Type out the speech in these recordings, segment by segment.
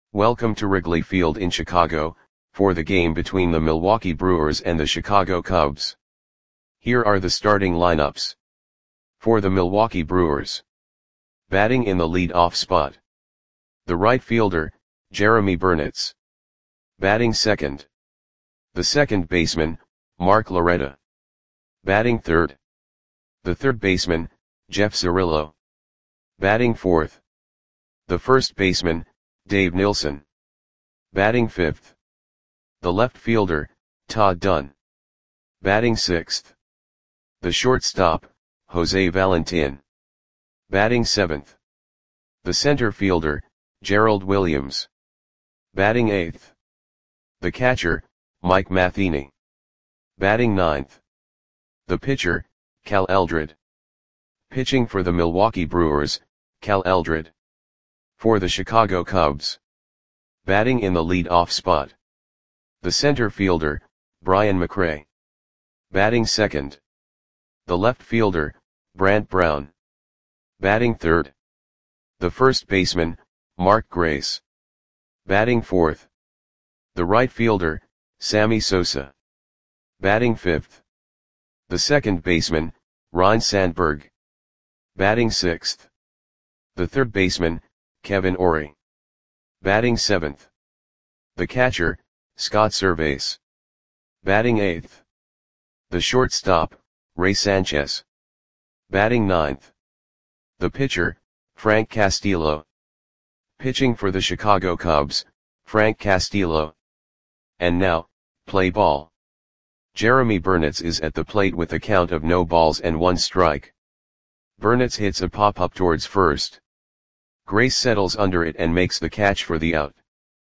Welcome to Wrigley Field in Chicago, for the game between the Milwaukee Brewers and the Chicago Cubs. Here are the starting lineups. For the Milwaukee Brewers. Batting in the lead-off spot. The right fielder, Jeromy Burnitz. Batting second. The second baseman, Mark Loretta. Batting third. The third baseman, Jeff Cirillo. Batting fourth. The first baseman, Dave Nilsson. Batting fifth. The left fielder, Todd Dunn. Batting sixth. The shortstop, Jose Valentin. Batting seventh. The center fielder, Gerald Williams. Batting eighth. The catcher, Mike Matheny. Batting ninth. The pitcher, Cal Eldred. Pitching for the Milwaukee Brewers, Cal Eldred. For the Chicago Cubs. Batting in the lead-off spot. The center fielder, Brian McRae. Batting second. The left fielder, Brant Brown. Batting third. The first baseman, Mark Grace. Batting fourth. The right fielder, Sammy Sosa. Batting fifth. The second baseman, Ryne Sandberg. Batting sixth. The third baseman, Kevin Orie. Batting seventh. The catcher, Scott Servais. Batting eighth. The shortstop, Ray Sanchez. Batting ninth. The pitcher, Frank Castillo. Pitching for the Chicago Cubs, Frank Castillo. And now, play ball. Jeromy Burnitz is at the plate with a count of no balls and one strike. Burnitz hits a pop-up towards first. Grace settles under it and makes the catch for the out.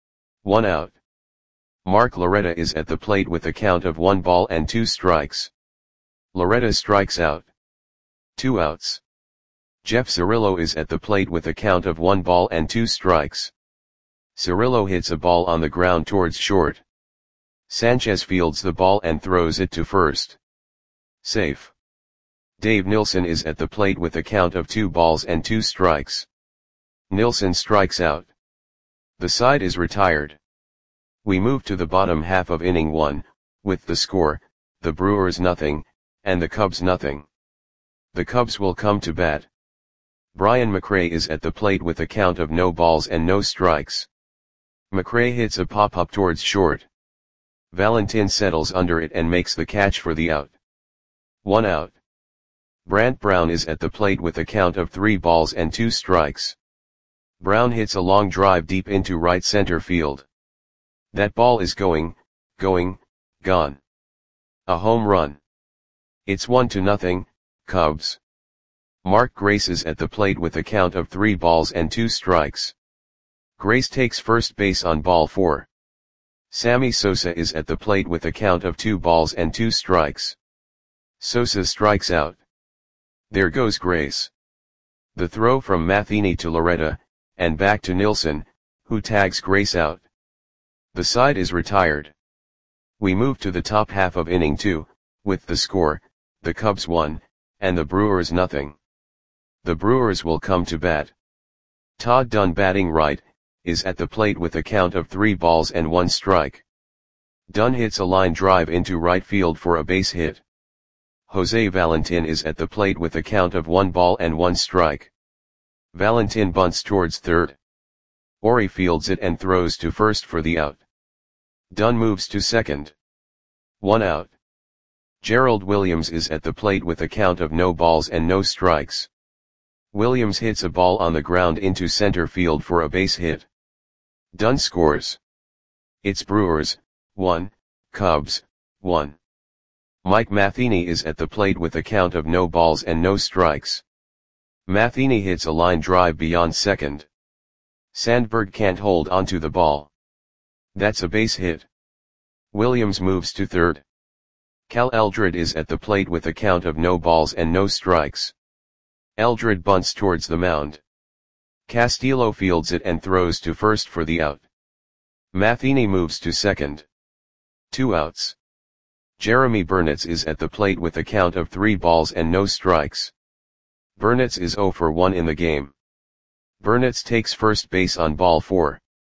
1 out. Mark Loretta is at the plate with a count of 1 ball and 2 strikes. Loretta strikes out. 2 outs. Jeff Cirillo is at the plate with a count of 1 ball and 2 strikes. Cirillo hits a ball on the ground towards short. Sanchez fields the ball and throws it to first. Safe. Dave Nilsson is at the plate with a count of 2 balls and 2 strikes. Nilsson strikes out. The side is retired. We move to the bottom half of inning 1, with the score, the Brewers nothing, and the Cubs nothing. The Cubs will come to bat. Brian McRae is at the plate with a count of no balls and no strikes. McRae hits a pop-up towards short. Valentin settles under it and makes the catch for the out. 1 out. Brant Brown is at the plate with a count of 3 balls and 2 strikes. Brown hits a long drive deep into right center field. That ball is gone. A home run. It's 1-0, Cubs. Mark Grace is at the plate with a count of 3 balls and 2 strikes. Grace takes first base on ball 4. Sammy Sosa is at the plate with a count of 2 balls and 2 strikes. Sosa strikes out. There goes Grace. The throw from Matheny to Loretta, and back to Nilsson, who tags Grace out. The side is retired. We move to the top half of inning 2, with the score, the Cubs 1, and the Brewers nothing. The Brewers will come to bat. Todd Dunn, batting right, is at the plate with a count of 3 balls and 1 strike. Dunn hits a line drive into right field for a base hit. Jose Valentin is at the plate with a count of 1 ball and 1 strike. Valentin bunts towards third. Orie fields it and throws to first for the out. Dunn moves to second. 1 out. Gerald Williams is at the plate with a count of no balls and no strikes. Williams hits a ball on the ground into center field for a base hit. Dunn scores. It's Brewers 1, Cubs 1. Mike Matheny is at the plate with a count of no balls and no strikes. Matheny hits a line drive beyond second. Sandberg can't hold onto the ball. That's a base hit. Williams moves to third. Cal Eldred is at the plate with a count of no balls and no strikes. Eldred bunts towards the mound. Castillo fields it and throws to first for the out. Matheny moves to second. 2 outs. Jeromy Burnitz is at the plate with a count of 3 balls and no strikes. Burnitz is 0 for 1 in the game. Burnitz takes first base on ball 4.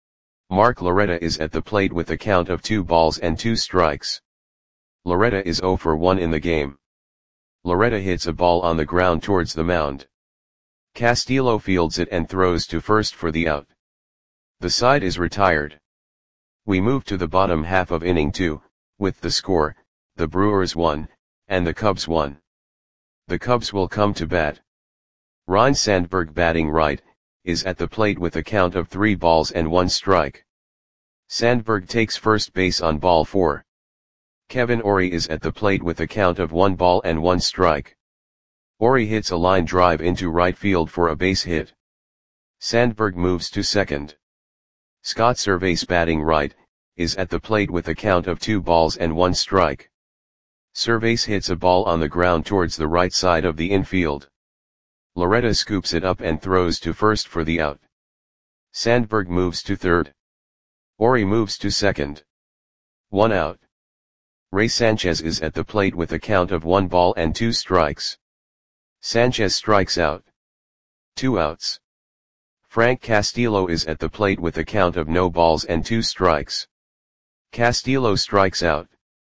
Mark Loretta is at the plate with a count of 2 balls and 2 strikes. Loretta is 0 for 1 in the game. Loretta hits a ball on the ground towards the mound. Castillo fields it and throws to first for the out. The side is retired. We move to the bottom half of inning 2, with the score, the Brewers 1, and the Cubs 1. The Cubs will come to bat. Ryne Sandberg, batting right, is at the plate with a count of 3 balls and 1 strike. Sandberg takes first base on ball 4. Kevin Orie is at the plate with a count of 1 ball and 1 strike. Orie hits a line drive into right field for a base hit. Sandberg moves to second. Scott Servais, batting right, is at the plate with a count of 2 balls and 1 strike. Servais hits a ball on the ground towards the right side of the infield. Loretta scoops it up and throws to first for the out. Sandberg moves to third. Orie moves to second. 1 out. Ray Sanchez is at the plate with a count of 1 ball and 2 strikes. Sanchez strikes out. 2 outs. Frank Castillo is at the plate with a count of no balls and 2 strikes. Castillo strikes out.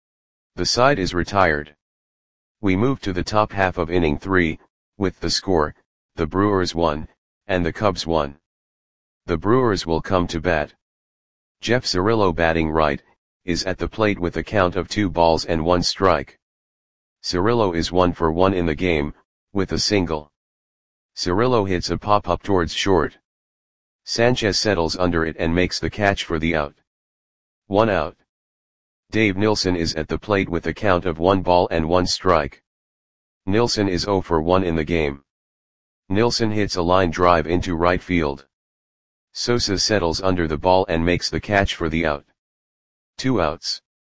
The side is retired. We move to the top half of inning 3, with the score, the Brewers 1, and the Cubs 1. The Brewers will come to bat. Jeff Cirillo, batting right, is at the plate with a count of 2 balls and 1 strike. Cirillo is 1 for 1 in the game, with a single. Cirillo hits a pop-up towards short. Sanchez settles under it and makes the catch for the out. 1 out. Dave Nilsson is at the plate with a count of 1 ball and 1 strike. Nilsson is 0 for 1 in the game. Nilsson hits a line drive into right field. Sosa settles under the ball and makes the catch for the out. 2 outs.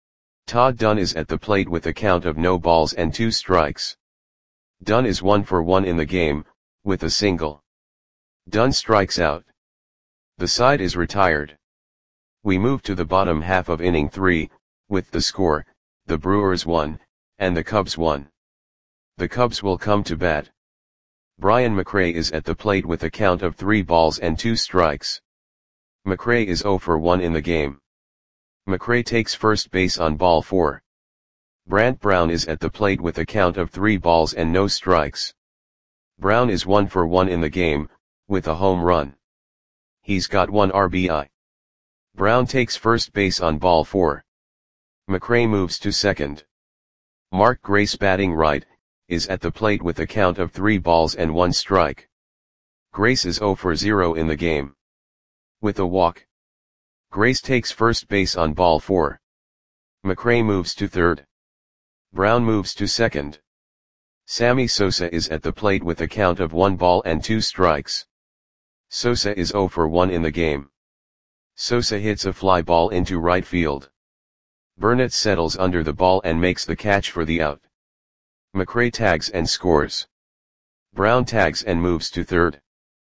Todd Dunn is at the plate with a count of no balls and 2 strikes. Dunn is 1 for 1 in the game, with a single. Dunn strikes out. The side is retired. We move to the bottom half of inning 3, with the score, the Brewers 1, and the Cubs 1. The Cubs will come to bat. Brian McRae is at the plate with a count of 3 balls and 2 strikes. McRae is 0 for 1 in the game. McRae takes first base on ball 4. Brant Brown is at the plate with a count of 3 balls and no strikes. Brown is 1 for 1 in the game, with a home run. He's got 1 RBI. Brown takes first base on ball 4. McRae moves to second. Mark Grace, batting right, is at the plate with a count of 3 balls and 1 strike. Grace is 0 for 0 in the game. With a walk. Grace takes first base on ball 4. McRae moves to third. Brown moves to second. Sammy Sosa is at the plate with a count of 1 ball and 2 strikes. Sosa is 0 for 1 in the game. Sosa hits a fly ball into right field. Burnett settles under the ball and makes the catch for the out. McRae tags and scores. Brown tags and moves to third.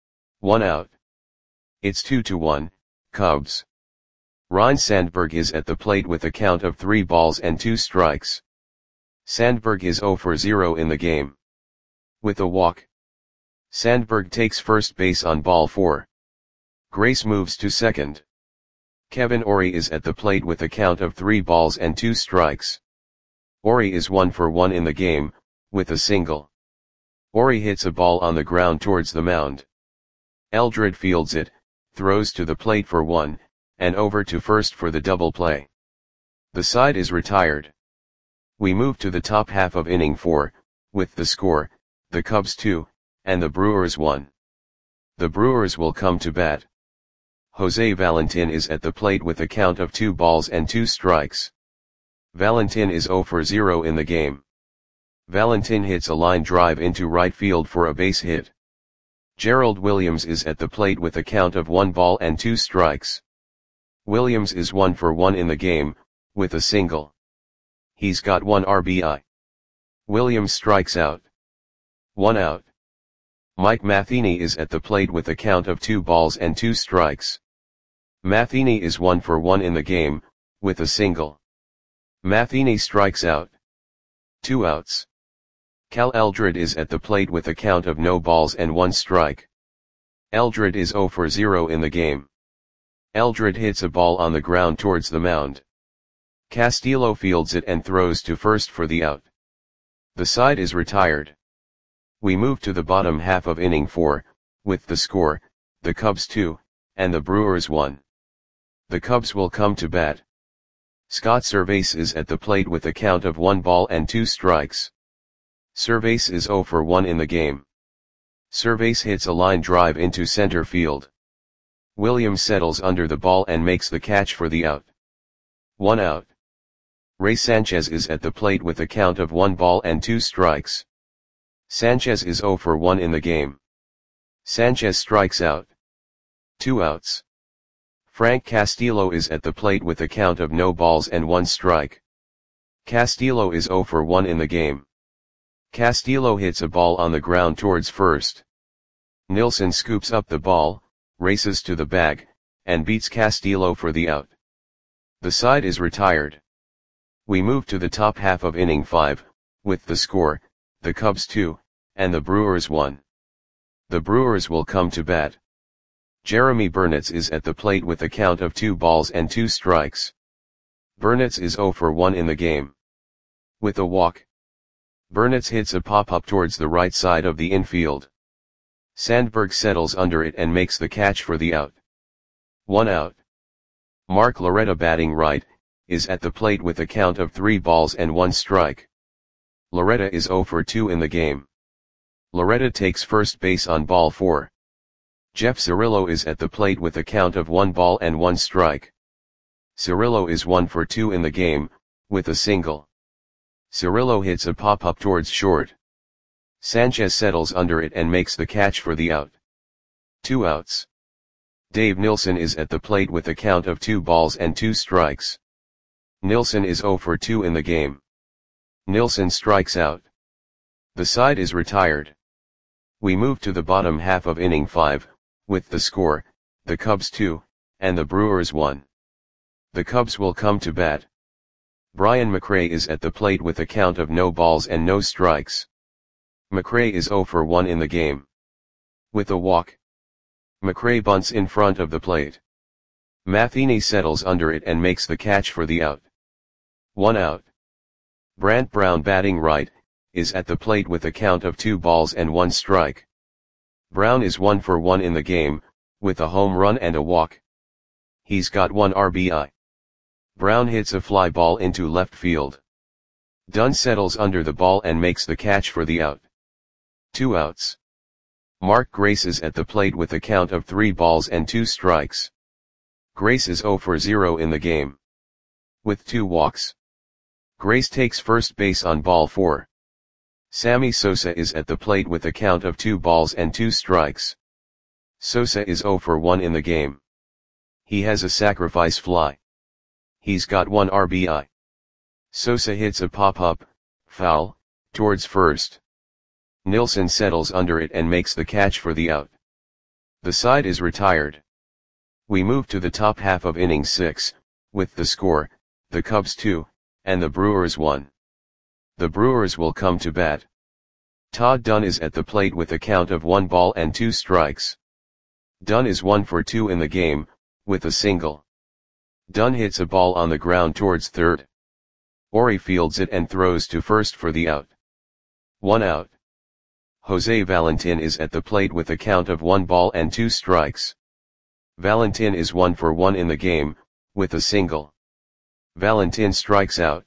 1 out. It's 2-1, Cubs. Ryne Sandberg is at the plate with a count of 3 balls and 2 strikes. Sandberg is 0 for 0 in the game. With a walk. Sandberg takes first base on ball 4. Grace moves to second. Kevin Orie is at the plate with a count of 3 balls and 2 strikes. Orie is 1 for 1 in the game, with a single. Orie hits a ball on the ground towards the mound. Eldred fields it, throws to the plate for 1, and over to first for the double play. The side is retired. We move to the top half of inning 4, with the score, the Cubs 2, and the Brewers 1. The Brewers will come to bat. Jose Valentin is at the plate with a count of 2 balls and 2 strikes. Valentin is 0 for 0 in the game. Valentin hits a line drive into right field for a base hit. Gerald Williams is at the plate with a count of 1 ball and 2 strikes. Williams is 1 for 1 in the game, with a single. He's got 1 RBI. Williams strikes out. 1 out. Mike Matheny is at the plate with a count of 2 balls and 2 strikes. Matheny is 1 for 1 in the game, with a single. Matheny strikes out. 2 outs. Cal Eldred is at the plate with a count of no balls and 1 strike. Eldred is 0 for 0 in the game. Eldred hits a ball on the ground towards the mound. Castillo fields it and throws to first for the out. The side is retired. We move to the bottom half of inning 4, with the score, the Cubs 2, and the Brewers 1. The Cubs will come to bat. Scott Servais is at the plate with a count of 1 ball and 2 strikes. Servais is 0 for 1 in the game. Servais hits a line drive into center field. Williams settles under the ball and makes the catch for the out. 1 out. Ray Sanchez is at the plate with a count of 1 ball and 2 strikes. Sanchez is 0 for 1 in the game. Sanchez strikes out. 2 outs. Frank Castillo is at the plate with a count of no balls and 1 strike. Castillo is 0 for 1 in the game. Castillo hits a ball on the ground towards first. Nilsson scoops up the ball, races to the bag, and beats Castillo for the out. The side is retired. We move to the top half of inning 5, with the score, the Cubs 2, and the Brewers 1. The Brewers will come to bat. Jeremy Burnitz is at the plate with a count of 2 balls and 2 strikes. Burnitz is 0 for 1 in the game. With a walk, Burnitz hits a pop-up towards the right side of the infield. Sandberg settles under it and makes the catch for the out. 1 out. Mark Loretta, batting right, is at the plate with a count of 3 balls and 1 strike. Loretta is 0 for 2 in the game. Loretta takes first base on ball 4. Jeff Cirillo is at the plate with a count of 1 ball and 1 strike. Cirillo is 1 for 2 in the game, with a single. Cirillo hits a pop-up towards short. Sanchez settles under it and makes the catch for the out. 2 outs. Dave Nilsson is at the plate with a count of 2 balls and 2 strikes. Nilsson is 0 for 2 in the game. Nilsson strikes out. The side is retired. We move to the bottom half of inning 5, with the score, the Cubs 2, and the Brewers 1. The Cubs will come to bat. Brian McRae is at the plate with a count of no balls and no strikes. McRae is 0 for 1 in the game. With a walk, McRae bunts in front of the plate. Matheny settles under it and makes the catch for the out. 1 out. Brant Brown, batting right, is at the plate with a count of 2 balls and 1 strike. Brown is 1 for 1 in the game, with a home run and a walk. He's got 1 RBI. Brown hits a fly ball into left field. Dunn settles under the ball and makes the catch for the out. 2 outs. Mark Grace is at the plate with a count of 3 balls and 2 strikes. Grace is 0 for 0 in the game. With 2 walks, Grace takes first base on ball 4. Sammy Sosa is at the plate with a count of 2 balls and 2 strikes. Sosa is 0 for 1 in the game. He has a sacrifice fly. He's got 1 RBI. Sosa hits a pop-up, foul, towards first. Nilsson settles under it and makes the catch for the out. The side is retired. We move to the top half of inning 6, with the score, the Cubs 2, and the Brewers 1. The Brewers will come to bat. Todd Dunn is at the plate with a count of 1 ball and 2 strikes. Dunn is 1 for 2 in the game, with a single. Dunn hits a ball on the ground towards third. Ori fields it and throws to first for the out. 1 out. Jose Valentin is at the plate with a count of 1 ball and 2 strikes. Valentin is 1 for 1 in the game, with a single. Valentin strikes out.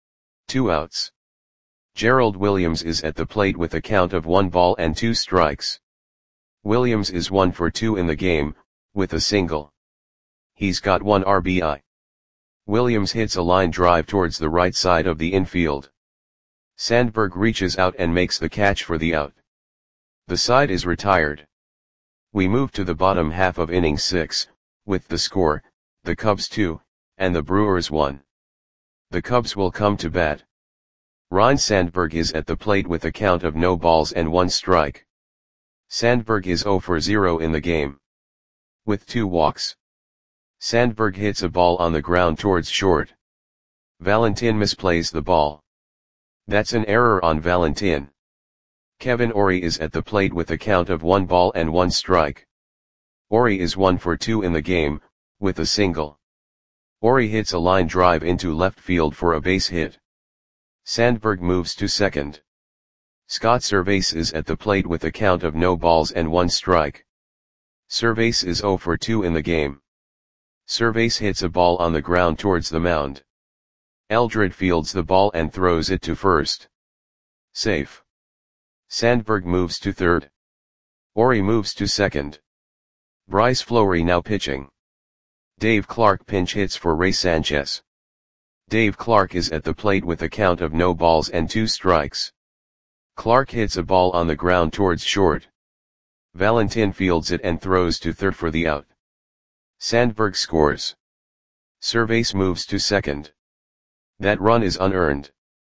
2 outs. Gerald Williams is at the plate with a count of 1 ball and 2 strikes. Williams is 1 for 2 in the game, with a single. He's got 1 RBI. Williams hits a line drive towards the right side of the infield. Sandberg reaches out and makes the catch for the out. The side is retired. We move to the bottom half of inning 6, with the score, the Cubs 2, and the Brewers 1. The Cubs will come to bat. Ryne Sandberg is at the plate with a count of no balls and 1 strike. Sandberg is 0 for 0 in the game. With 2 walks, Sandberg hits a ball on the ground towards short. Valentin misplays the ball. That's an error on Valentin. Kevin Ori is at the plate with a count of 1 ball and 1 strike. Ori is 1 for 2 in the game, with a single. Ori hits a line drive into left field for a base hit. Sandberg moves to second. Scott Servais is at the plate with a count of no balls and 1 strike. Servais is 0 for 2 in the game. Servais hits a ball on the ground towards the mound. Eldred fields the ball and throws it to first. Safe. Sandberg moves to third. Ori moves to second. Bryce Fleury now pitching. Dave Clark pinch hits for Ray Sanchez. Dave Clark is at the plate with a count of no balls and 2 strikes. Clark hits a ball on the ground towards short. Valentin fields it and throws to third for the out. Sandberg scores. Servais moves to second. That run is unearned.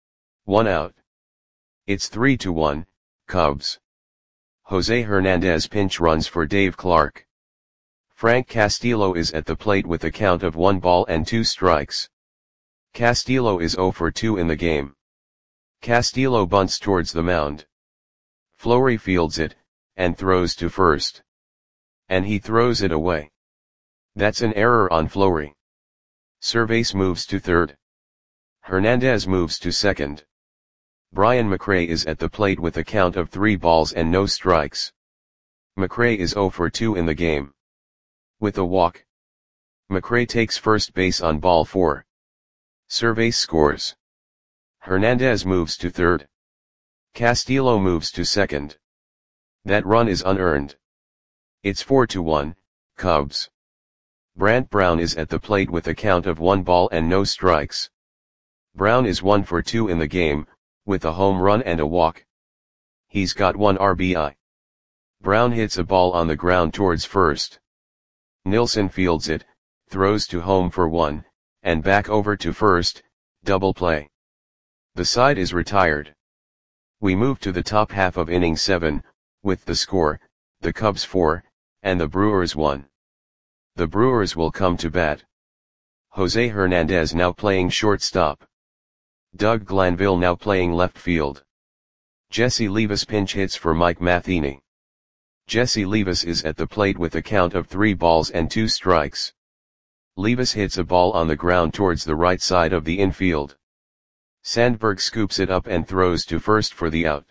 1 out. It's 3-1, Cubs. Jose Hernandez pinch runs for Dave Clark. Frank Castillo is at the plate with a count of 1 ball and 2 strikes. Castillo is 0 for 2 in the game. Castillo bunts towards the mound. Fleury fields it, and throws to first. And he throws it away. That's an error on Fleury. Servais moves to third. Hernandez moves to second. Brian McRae is at the plate with a count of 3 balls and no strikes. McRae is 0 for 2 in the game. With a walk. McRae takes first base on ball 4. Servais scores. Hernandez moves to third. Castillo moves to second. That run is unearned. It's 4-1, Cubs. Brant Brown is at the plate with a count of 1 ball and no strikes. Brown is 1 for 2 in the game, with a home run and a walk. He's got 1 RBI. Brown hits a ball on the ground towards first. Nilsson fields it, throws to home for 1, and back over to first, double play. The side is retired. We move to the top half of inning 7, with the score, the Cubs 4, and the Brewers 1. The Brewers will come to bat. Jose Hernandez now playing shortstop. Doug Glanville now playing left field. Jesse Levis pinch hits for Mike Matheny. Jesse Levis is at the plate with a count of 3 balls and 2 strikes. Levis hits a ball on the ground towards the right side of the infield. Sandberg scoops it up and throws to first for the out.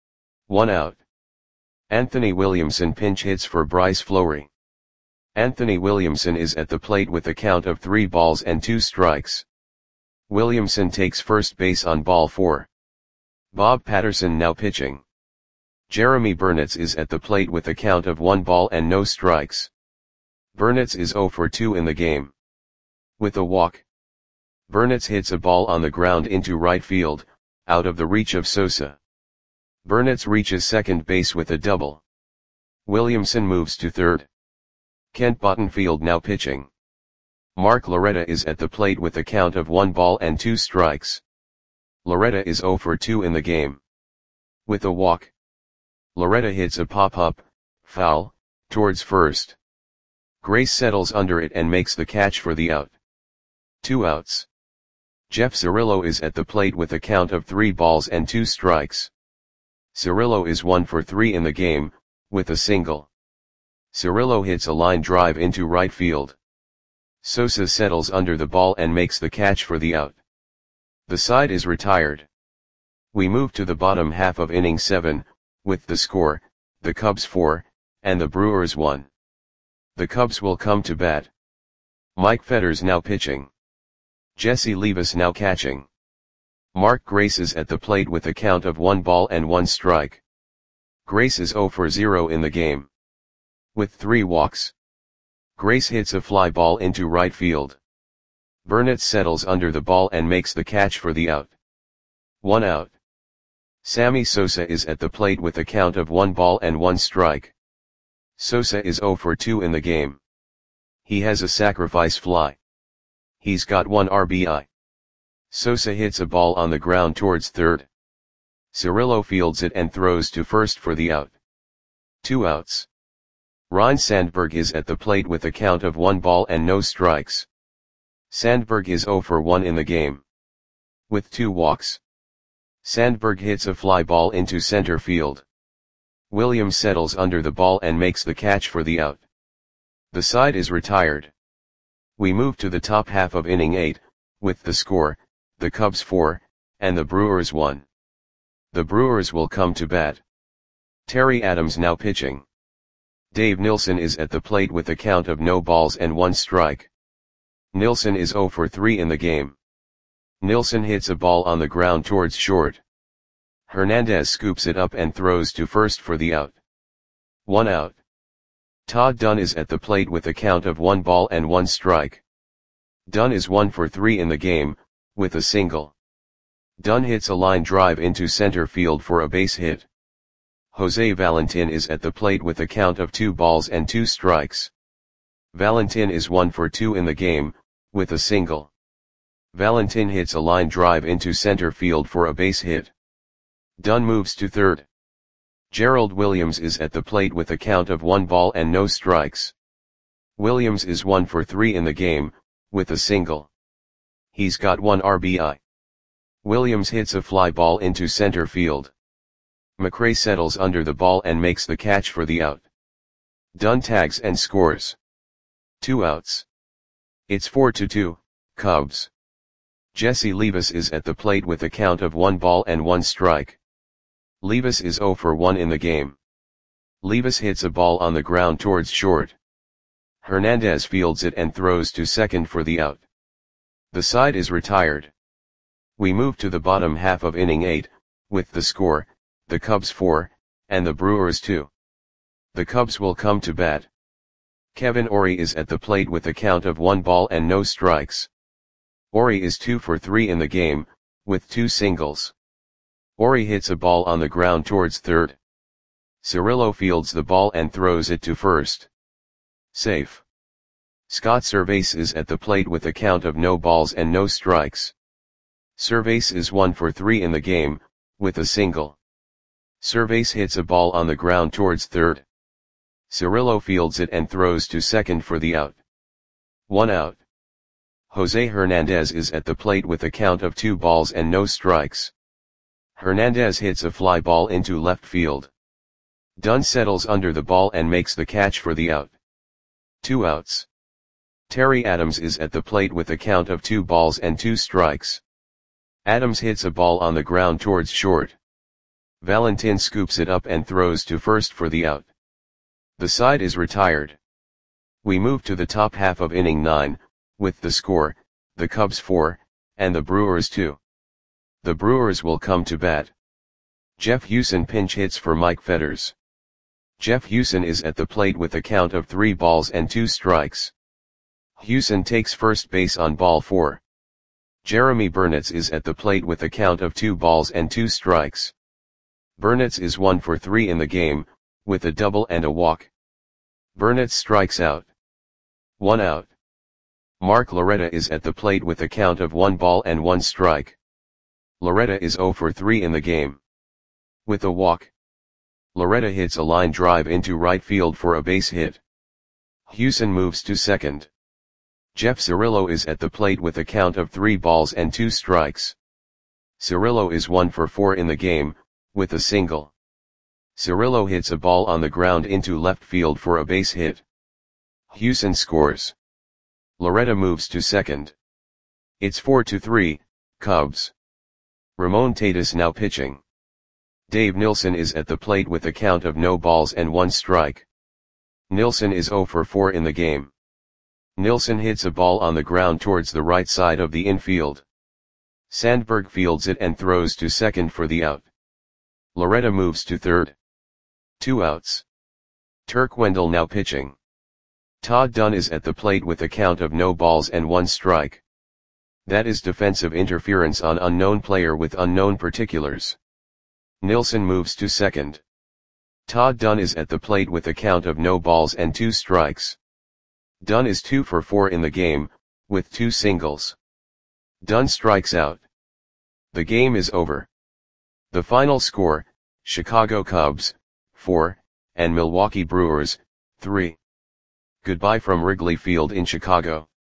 1 out. Anthony Williamson pinch hits for Bryce Fleury. Anthony Williamson is at the plate with a count of 3 balls and 2 strikes. Williamson takes first base on ball 4. Bob Patterson now pitching. Jeremy Burnitz is at the plate with a count of 1 ball and no strikes. Burnitz is 0 for 2 in the game. With a walk. Burnitz hits a ball on the ground into right field, out of the reach of Sosa. Burnitz reaches second base with a double. Williamson moves to third. Kent Bottenfield now pitching. Mark Loretta is at the plate with a count of 1 ball and 2 strikes. Loretta is 0 for 2 in the game. With a walk. Loretta hits a pop-up, foul, towards first. Grace settles under it and makes the catch for the out. 2 outs. Jeff Cirillo is at the plate with a count of 3 balls and 2 strikes. Cirillo is 1 for 3 in the game, with a single. Cirillo hits a line drive into right field. Sosa settles under the ball and makes the catch for the out. The side is retired. We move to the bottom half of inning 7, with the score, the Cubs 4, and the Brewers 1. The Cubs will come to bat. Mike Fetters now pitching. Jesse Levis now catching. Mark Grace is at the plate with a count of 1 ball and 1 strike. Grace is 0 for 0 in the game. With 3 walks. Grace hits a fly ball into right field. Burnitz settles under the ball and makes the catch for the out. 1 out. Sammy Sosa is at the plate with a count of 1 ball and 1 strike. Sosa is 0 for 2 in the game. He has a sacrifice fly. He's got 1 RBI. Sosa hits a ball on the ground towards third. Cirillo fields it and throws to first for the out. 2 outs. Ryne Sandberg is at the plate with a count of 1 ball and no strikes. Sandberg is 0 for 1 in the game. With 2 walks. Sandberg hits a fly ball into center field. Williams settles under the ball and makes the catch for the out. The side is retired. We move to the top half of inning 8, with the score, the Cubs 4, and the Brewers 1. The Brewers will come to bat. Terry Adams now pitching. Dave Nilsson is at the plate with a count of no balls and 1 strike. Nilsson is 0 for 3 in the game. Nilsson hits a ball on the ground towards short. Hernandez scoops it up and throws to first for the out. 1 out. Todd Dunn is at the plate with a count of 1 ball and 1 strike. Dunn is 1 for 3 in the game, with a single. Dunn hits a line drive into center field for a base hit. Jose Valentin is at the plate with a count of 2 balls and 2 strikes. Valentin is 1 for 2 in the game, with a single. Valentin hits a line drive into center field for a base hit. Dunn moves to third. Gerald Williams is at the plate with a count of 1 ball and no strikes. Williams is 1 for 3 in the game, with a single. He's got 1 RBI. Williams hits a fly ball into center field. McRae settles under the ball and makes the catch for the out. Dunn tags and scores. 2 outs. It's 4-2, Cubs. Jesse Levis is at the plate with a count of 1 ball and 1 strike. Levis is 0 for 1 in the game. Levis hits a ball on the ground towards short. Hernandez fields it and throws to second for the out. The side is retired. We move to the bottom half of inning 8, with the score, the Cubs 4, and the Brewers 2. The Cubs will come to bat. Kevin Orie is at the plate with a count of 1 ball and no strikes. Orie is 2 for 3 in the game, with 2 singles. Orie hits a ball on the ground towards third. Cirillo fields the ball and throws it to first. Safe. Scott Servais is at the plate with a count of no balls and no strikes. Servais is 1 for 3 in the game, with a single. Servais hits a ball on the ground towards third. Cirillo fields it and throws to second for the out. 1 out. Jose Hernandez is at the plate with a count of 2 balls and no strikes. Hernandez hits a fly ball into left field. Dunn settles under the ball and makes the catch for the out. 2 outs. Terry Adams is at the plate with a count of 2 balls and 2 strikes. Adams hits a ball on the ground towards short. Valentin scoops it up and throws to first for the out. The side is retired. We move to the top half of inning 9, with the score, the Cubs 4, and the Brewers 2. The Brewers will come to bat. Jeff Hewson pinch hits for Mike Fetters. Jeff Hewson is at the plate with a count of 3 balls and 2 strikes. Hewson takes first base on ball 4. Jeremy Burnitz is at the plate with a count of 2 balls and 2 strikes. Burnitz is 1 for 3 in the game, with a double and a walk. Burnitz strikes out. 1 out. Mark Loretta is at the plate with a count of 1 ball and 1 strike. Loretta is 0 for 3 in the game. With a walk. Loretta hits a line drive into right field for a base hit. Hewson moves to second. Jeff Cirillo is at the plate with a count of 3 balls and 2 strikes. Cirillo is 1 for 4 in the game, with a single. Cirillo hits a ball on the ground into left field for a base hit. Hewson scores. Loretta moves to second. It's 4-3, Cubs. Ramon Tatis now pitching. Dave Nilsson is at the plate with a count of no balls and 1 strike. Nilsson is 0 for 4 in the game. Nilsson hits a ball on the ground towards the right side of the infield. Sandberg fields it and throws to second for the out. Loretta moves to third. 2 outs. Turk Wendell now pitching. Todd Dunn is at the plate with a count of no balls and 1 strike. That is defensive interference on unknown player with unknown particulars. Nilsson moves to second. Todd Dunn is at the plate with a count of no balls and 2 strikes. Dunn is 2 for 4 in the game, with 2 singles. Dunn strikes out. The game is over. The final score, Chicago Cubs, 4, and Milwaukee Brewers, 3. Goodbye from Wrigley Field in Chicago.